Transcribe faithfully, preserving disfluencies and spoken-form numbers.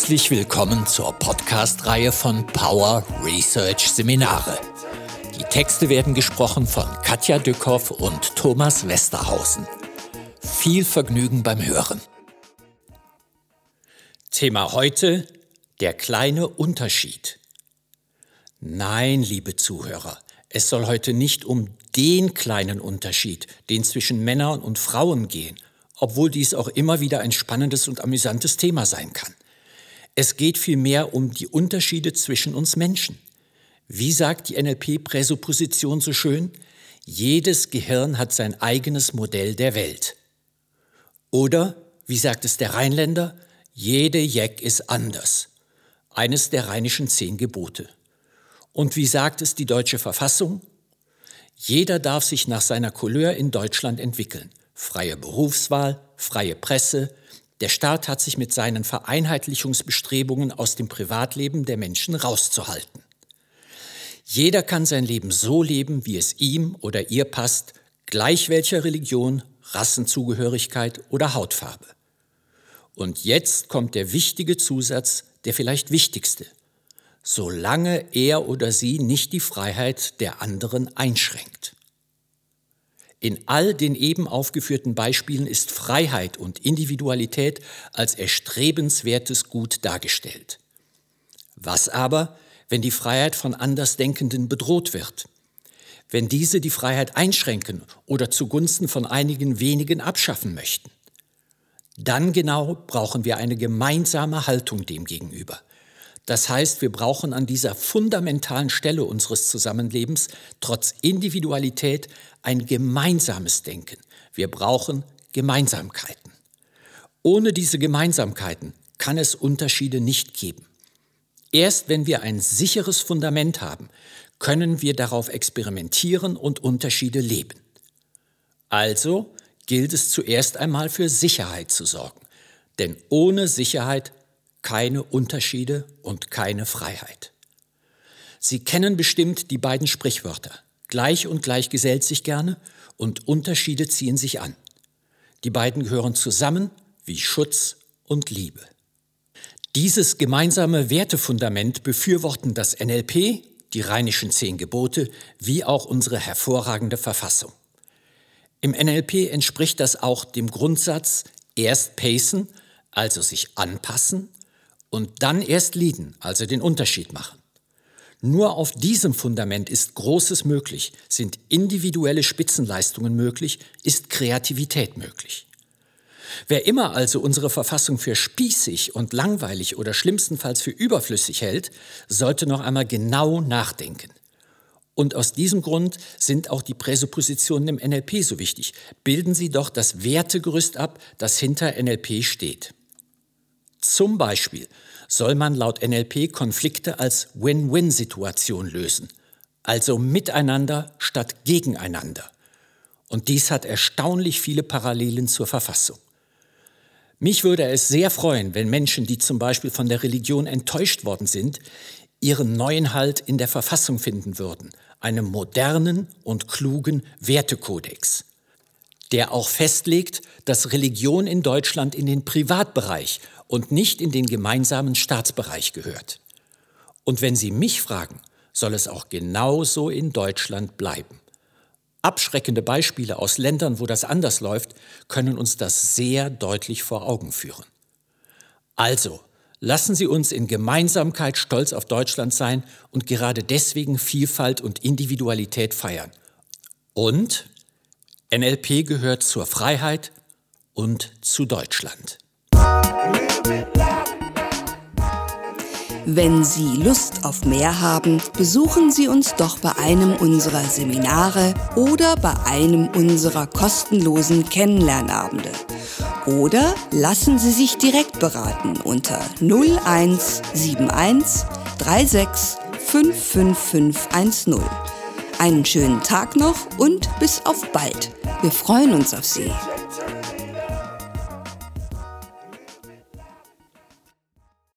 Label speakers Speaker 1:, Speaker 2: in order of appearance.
Speaker 1: Herzlich willkommen zur Podcast-Reihe von Power Research Seminare. Die Texte werden gesprochen von Katja Dückhoff und Thomas Westerhausen. Viel Vergnügen beim Hören. Thema heute: der kleine Unterschied. Nein, liebe Zuhörer, es soll heute nicht um den kleinen Unterschied, den zwischen Männern und Frauen gehen, obwohl dies auch immer wieder ein spannendes und amüsantes Thema sein kann. Es geht vielmehr um die Unterschiede zwischen uns Menschen. Wie sagt die N L P-Präsupposition so schön? Jedes Gehirn hat sein eigenes Modell der Welt. Oder, wie sagt es der Rheinländer? Jede Jeck ist anders. Eines der rheinischen zehn Gebote. Und wie sagt es die deutsche Verfassung? Jeder darf sich nach seiner Couleur in Deutschland entwickeln. Freie Berufswahl, freie Presse. Der Staat hat sich mit seinen Vereinheitlichungsbestrebungen aus dem Privatleben der Menschen rauszuhalten. Jeder kann sein Leben so leben, wie es ihm oder ihr passt, gleich welcher Religion, Rassenzugehörigkeit oder Hautfarbe. Und jetzt kommt der wichtige Zusatz, der vielleicht wichtigste: solange er oder sie nicht die Freiheit der anderen einschränkt. In all den eben aufgeführten Beispielen ist Freiheit und Individualität als erstrebenswertes Gut dargestellt. Was aber, wenn die Freiheit von Andersdenkenden bedroht wird? Wenn diese die Freiheit einschränken oder zugunsten von einigen wenigen abschaffen möchten? Dann genau brauchen wir eine gemeinsame Haltung dem gegenüber. Das heißt, wir brauchen an dieser fundamentalen Stelle unseres Zusammenlebens trotz Individualität ein gemeinsames Denken. Wir brauchen Gemeinsamkeiten. Ohne diese Gemeinsamkeiten kann es Unterschiede nicht geben. Erst wenn wir ein sicheres Fundament haben, können wir darauf experimentieren und Unterschiede leben. Also gilt es zuerst einmal für Sicherheit zu sorgen. Denn ohne Sicherheit keine Unterschiede und keine Freiheit. Sie kennen bestimmt die beiden Sprichwörter: Gleich und gleich gesellt sich gerne und Unterschiede ziehen sich an. Die beiden gehören zusammen wie Schutz und Liebe. Dieses gemeinsame Wertefundament befürworten das N L P, die rheinischen zehn Gebote, wie auch unsere hervorragende Verfassung. Im N L P entspricht das auch dem Grundsatz: erst pacen, also sich anpassen, und dann erst leaden, also den Unterschied machen. Nur auf diesem Fundament ist Großes möglich, sind individuelle Spitzenleistungen möglich, ist Kreativität möglich. Wer immer also unsere Verfassung für spießig und langweilig oder schlimmstenfalls für überflüssig hält, sollte noch einmal genau nachdenken. Und aus diesem Grund sind auch die Präsuppositionen im N L P so wichtig. Bilden sie doch das Wertegerüst ab, das hinter N L P steht. Zum Beispiel soll man laut N L P Konflikte als Win-Win-Situation lösen, also miteinander statt gegeneinander. Und dies hat erstaunlich viele Parallelen zur Verfassung. Mich würde es sehr freuen, wenn Menschen, die zum Beispiel von der Religion enttäuscht worden sind, ihren neuen Halt in der Verfassung finden würden, einem modernen und klugen Wertekodex, der auch festlegt, dass Religion in Deutschland in den Privatbereich und nicht in den gemeinsamen Staatsbereich gehört. Und wenn Sie mich fragen, soll es auch genauso in Deutschland bleiben. Abschreckende Beispiele aus Ländern, wo das anders läuft, können uns das sehr deutlich vor Augen führen. Also, lassen Sie uns in Gemeinsamkeit stolz auf Deutschland sein und gerade deswegen Vielfalt und Individualität feiern. Und N L P gehört zur Freiheit und zu Deutschland.
Speaker 2: Wenn Sie Lust auf mehr haben, besuchen Sie uns doch bei einem unserer Seminare oder bei einem unserer kostenlosen Kennenlernabende. Oder lassen Sie sich direkt beraten unter null eins sieben eins drei sechs fünf fünf fünf eins null. Einen schönen Tag noch und bis auf bald. Wir freuen uns auf Sie.